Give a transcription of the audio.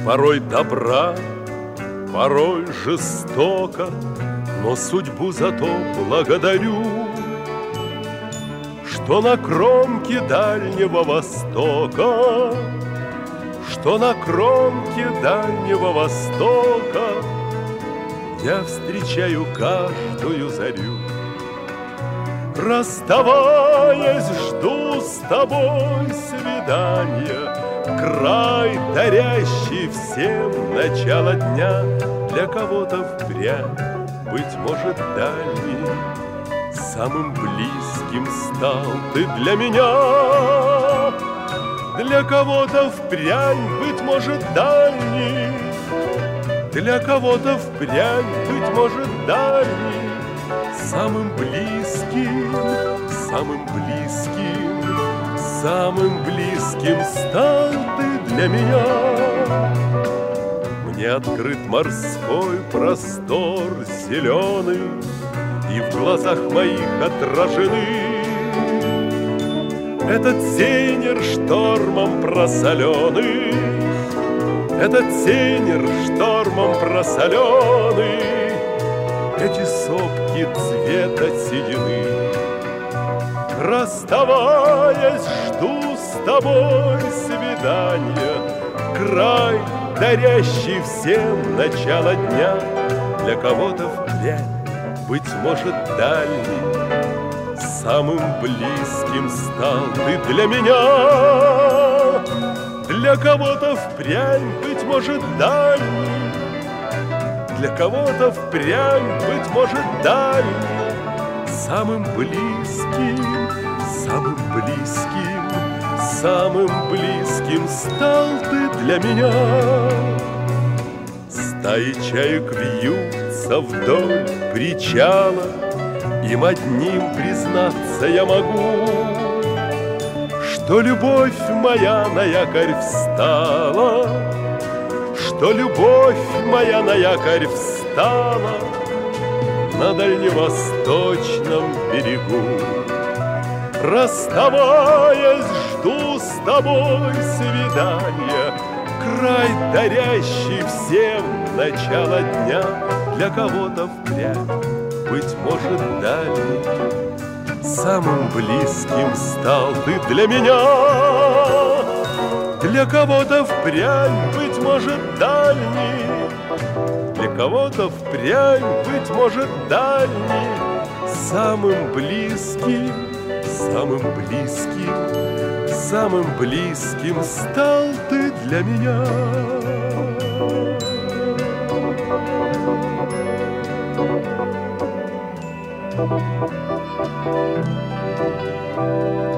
порой добра, порой жестоко, но судьбу зато благодарю, что на кромке Дальнего Востока, что на кромке Дальнего Востока я встречаю каждую зарю. Расставаясь, жду с тобой свидания, край, дарящий всем начало дня. Для кого-то впрямь, быть может, дальний, самым близким стал ты для меня. Для кого-то впрямь, быть может, дальний, для кого-то впрямь, быть может, дальний, самым близким, самым близким, самым близким стал ты для меня. Мне открыт морской простор зеленый, и в глазах моих отражены этот сенер штормом просоленый, этот сенер штормом просоленый, эти сопки цвета седины. Расставаясь, жду с тобой свидания, край, дарящий всем начало дня. Для кого-то впрямь, быть может, дальний, самым близким стал ты для меня. Для кого-то впрямь, быть может, дальний, для кого-то впрямь, быть может, дальний, самым близким, самым близким, самым близким стал ты для меня. Стаи чаек вьются вдоль причала, им одним признаться я могу, что любовь моя на якорь встала, что любовь моя на якорь встала на дальневосточном берегу. Расставаясь, жду с тобой свидания, край, дарящий всем начало дня. Для кого-то впрямь, быть может, дальний, самым близким стал ты для меня. Для кого-то впрямь, быть может, дальний, для кого-то впрямь, быть может, дальний, самым близким, самым близким, самым близким стал ты для меня. Thank you.